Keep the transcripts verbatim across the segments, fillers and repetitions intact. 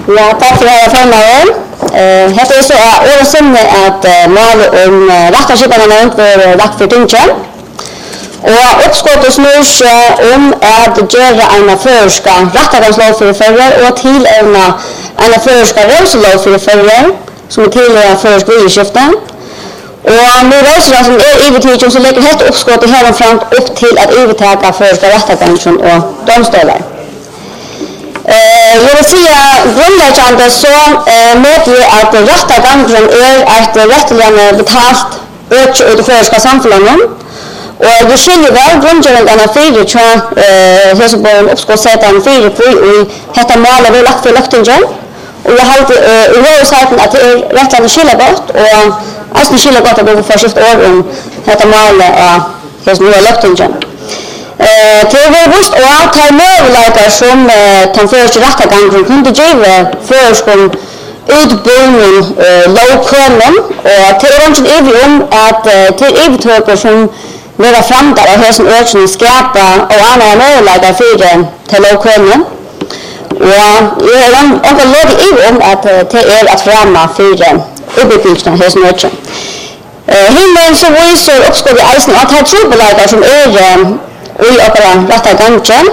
Ja, tack för att jag får med. Eh, här är så att årsen att mål om rättarskipan nämnt för lagt för tinchen. Och uppskottet snur sig om att göra en förska rättargångslov för förra och till en en förska röslov för förra som till förska vidskiften. Och nu rösar som är övertygelse så lägger helt uppskottet här fram upp till att övertaga förska rättargången och domstolar. Eh, jag vill säga grundläggande så eh, medger att rättargången är ett rätteligen betalt ökt ut i förska samfunnet. Och det skiljer väl grundläggande fyra tror jag Hesebon uppskottssätaren fyra på i detta mål vi lagt för löktingen. Och jag har i huvudsaken att det är rättligen skiljer gott och alltså skiljer gott att gå för första år om detta mål och Hesebon löktingen. Eh, till vår bostad och att ha möjligheter som eh, kan föras till rättargången kunde ge förskon utbildning eh, lovkönning och till önskan är vi om att eh, till övertöker som vara fram där och hösten ökning skapa och andra möjligheter för till lovkönning. Och jag är också ledig i om att det är att framma för uppbyggnaden av hösten ökning. Himmelen så visar uppskott i eisen att ha trobeleggare som är i opera rättargången.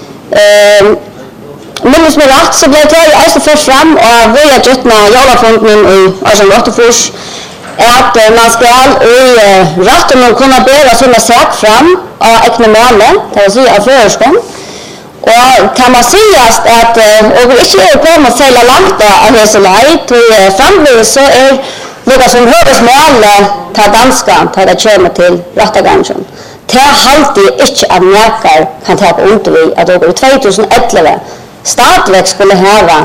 Men som är rätt så blev det eisen först fram och vi har gjort med Jalafonden i Arsen Återfors att man ska i rätten kunna bära sina sak fram av äkna målen, det vill säga av förskon. Och kan man säga att och vi inte är på med att sälja långt av dessa lej, till framvis så är det som högst mål till danska, till det kommer till rättargången. Det är alltid inte att märkar kan ta på ont vid att det i tjugoelva stadigväck skulle ha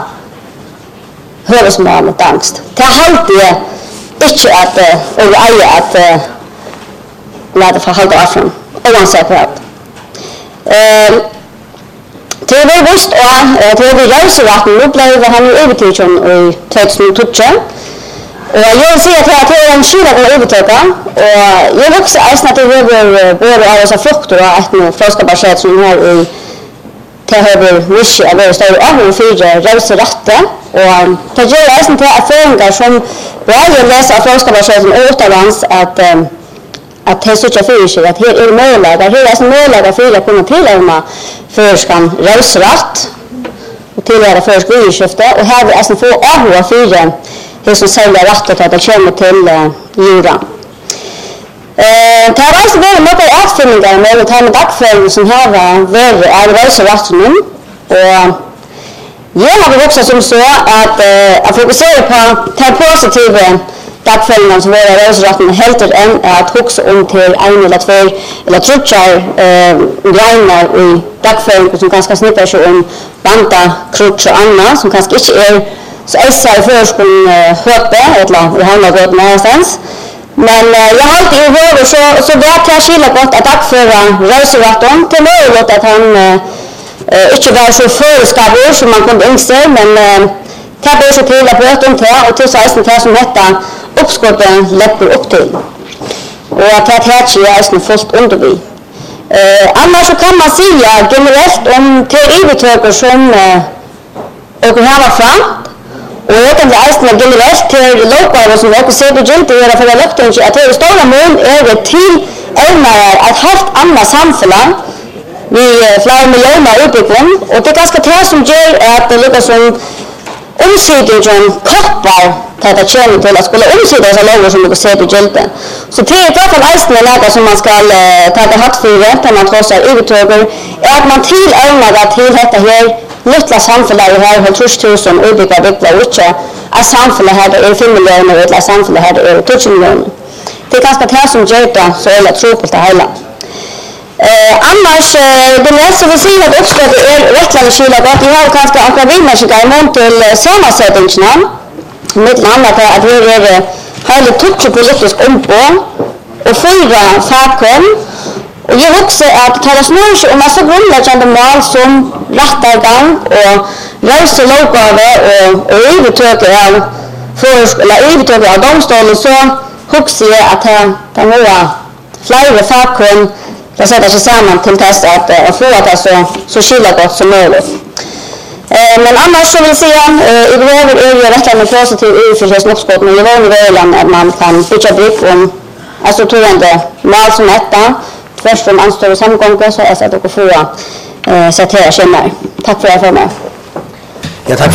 högst mål danskt. Det är alltid inte att och äga att låta få hålla affären oavsett vad. Eh till det visst och till det rösratten upplevde han ju övertygelse i tjugohundratjugo. Och jag vill säga att det är en skillnad att övertyga och jag vill också ägna att det är både av dessa frukter och att nu forskarbaseret som har i det har mycket av det står av och fyra rösratten och det gör ägna till erfarenheter som jag läser av forskarbasereten utomlands att att det är så att för sig att här är möjligt att här är så möjligt för att kunna tillägna förskan rösrätt och tillägna förskriftskifte och här är alltså få avhåll för det som säljer rättet att det kommer till djuren. Det har alltså varit mycket utfyllningar med att ta med dagföring som här var av rösrätten och jag har också som så att äh, att fokusera på det positiva dagföljande som våra rösrätten helt än att huxa om till en eller två eller trutchar äh, grenar i dagföljande som ganska snippar sig om banta, krutch och annat som kanske inte är så ässa i förskolan äh, högbe eller i handlar gott någonstans. Men äh, jag har alltid i huvudet så, så det är skilja gott att dagföra rösrätten till möjlighet att han äh, Uh, inte var så förskapar som man kunde inse, men uh, det blir så till att böta om det och till sexton det som detta uppskotten läpper upp till. Och att det här är ju fullt under vi. Uh, annars så kan man säga generellt om till övertöker som uh, och här fram och jag kan säga generellt till lokala som också ser det inte göra för att löften att det är stora mån är det till ämnar att haft andra samfällen vi flera miljoner uppbyggnaden och det är ganska det som gör att det lyckas som omsidan koppar till att känna till att skulle omsida dessa lagar som du ser till hjälpen. Så det är i alla fall ägstna lagar som man ska ta hatt för när man trossar övertöger är att man tillägnar till detta här lilla samfället här har trus tusen uppbyggda byggda utgör att samfället här är fem miljoner och ett samfället här är tjugo miljoner. Det är ganska det som gör det så är det tropligt det hela. Eh, annars, eh, det nästa vi ser att uppskottet är rättligen skilja gott. Vi har ganska akademiska imon till sammansättningarna. Mitt annat är att vi är härligt tutsi politisk ombå och fyra fackon. Och jag också att det talas nu om massa grundläggande mål som rättargång och rösta lovgave och övertöker av försk eller övertöker av domstolen så också att det kan vara flera fackon det sätter sig samman till test att uh, få att det så, så skilja gott som möjligt. Eh, men annars så vill jag säga, eh, igår är jag rätt positiv ur för snoppskott, men jag var väl att man kan bygga bruk om alltså tående mal som etta, först om anstor och samgångar så är det att få eh, sätta här känner. Tack för att jag får med. Ja, tack.